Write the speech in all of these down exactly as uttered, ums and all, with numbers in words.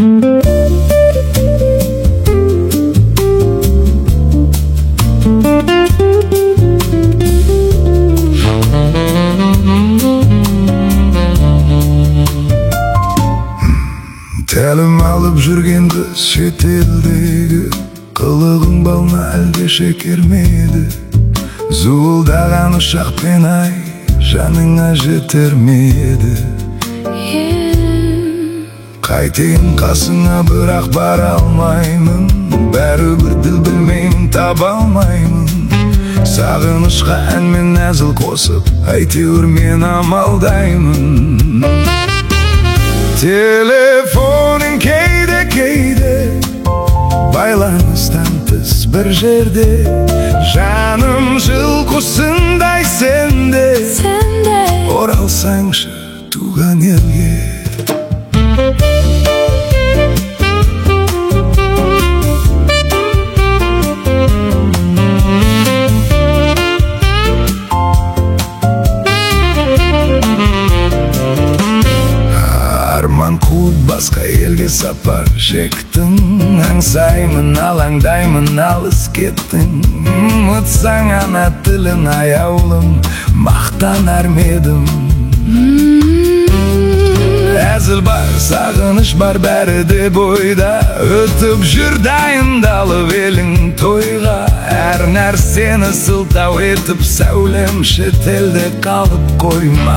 Тәлім алып жүрген қыз шетелдегі, қылығың балына әлде шекермеді. Зуылдаған ұшақпен ай жаныңа жетер ме еді? Қайтейін қасыңа бірақ бара алмаймын, бәрібір діл білмеймін, таба алмаймын. Сағынышқа ән мен әзіл қосып, әйтеуір мен амалдаймын. Телефоның кейде-кейде байланыстан тыс бір жерде, жаным жылқысындай сенде. Оралсаңшы туған елге. Арман қуып басқа елге сапар шектің, аңсаймын, алаңдаймын, алыс кеттің. Ұмытсаң ана тілін аяулым, мақтанар ма едім? Әзіл бар, сағыныш бар, бәрі де бойда. Өтіп жүр дайындалып елің тойға, әр нәрсені сылтау етіп сәулем шетелде қалып қойма.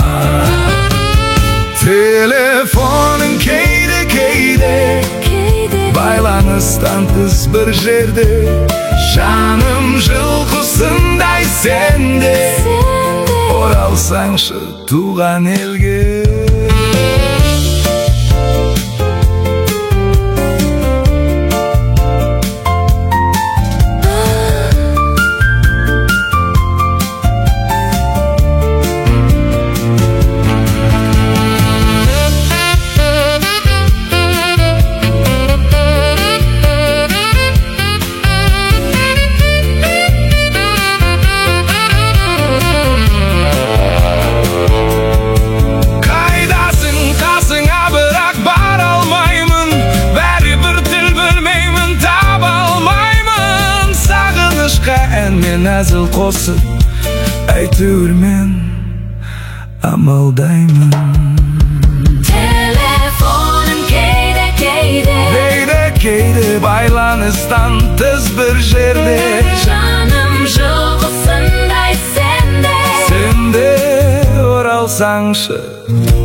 Телефоның кейде-кейде байланыстан тыс бір жерде, жаным жылқысындай сенде. Оралсаңшы туған елге. Мен әзіл қосып, әйтеуір мен амалдаймын. Телефоным кейде-кейде Кейде-кейде байланыстан тыс бір жерде, жаным жылқысындай сенде. Сенде оралсаңшы